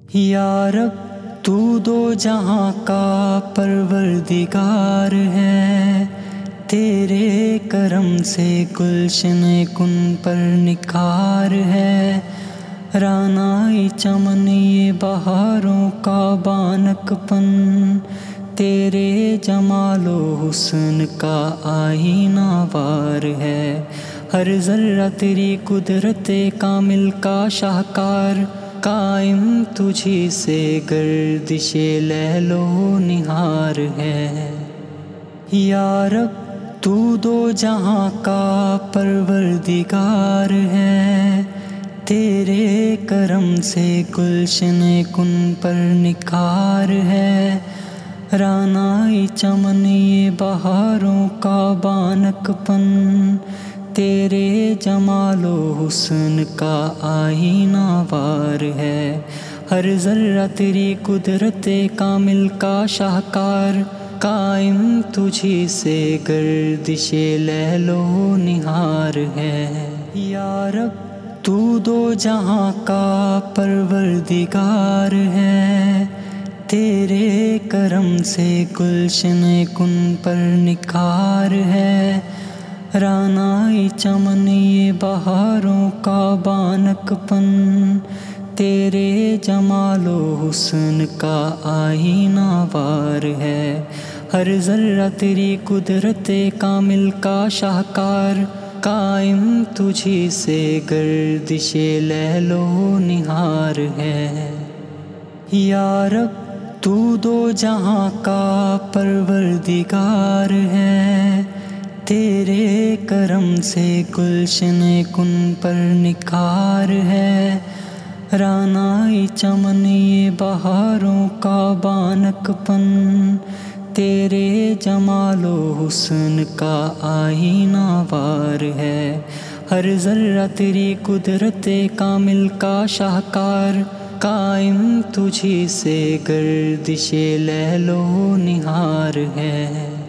یا رب تو دو جہاں کا پروردگار ہے، تیرے کرم سے گلشن کن پر نکھار ہے، رانائی چمن یہ بہاروں کا بانک پن، تیرے جمال و حسن کا آئینہ وار ہے، ہر ذرہ تیری قدرت کامل کا شاہکار، قائم تجھی سے گردش لیل و نہار ہے۔ یا رب تو دو جہاں کا پروردگار ہے، تیرے کرم سے گلشن کن پر نکھار ہے، رانائی چمن یہ بہاروں کا بانک پن، تیرے جمال و حسن کا آئینہ وار ہے، ہر ذرہ تیری قدرت کامل کا شاہکار، قائم تجھی سے گردش لیل و نہار ہے۔ یا رب تو دو جہاں کا پروردگار ہے، تیرے کرم سے گلشن کن پر نکھار ہے، رانائی چمن یہ بہاروں کا بانک پن، تیرے جمال و حسن کا آئینہ وار ہے، ہر ذرہ تیری قدرت کامل کا شاہکار، قائم تجھی سے گردش لیل و نہار ہے۔ یا رب تو دو جہاں کا پروردگار ہے، تیرے کرم سے گلشن کن پر نکھار ہے، رانائی چمن یہ بہاروں کا بانک پن، تیرے جمال و حسن کا آئینہ وار ہے، ہر ذرہ تیری قدرت کامل کا شاہکار، قائم تجھی سے گردش لیل و نہار ہے۔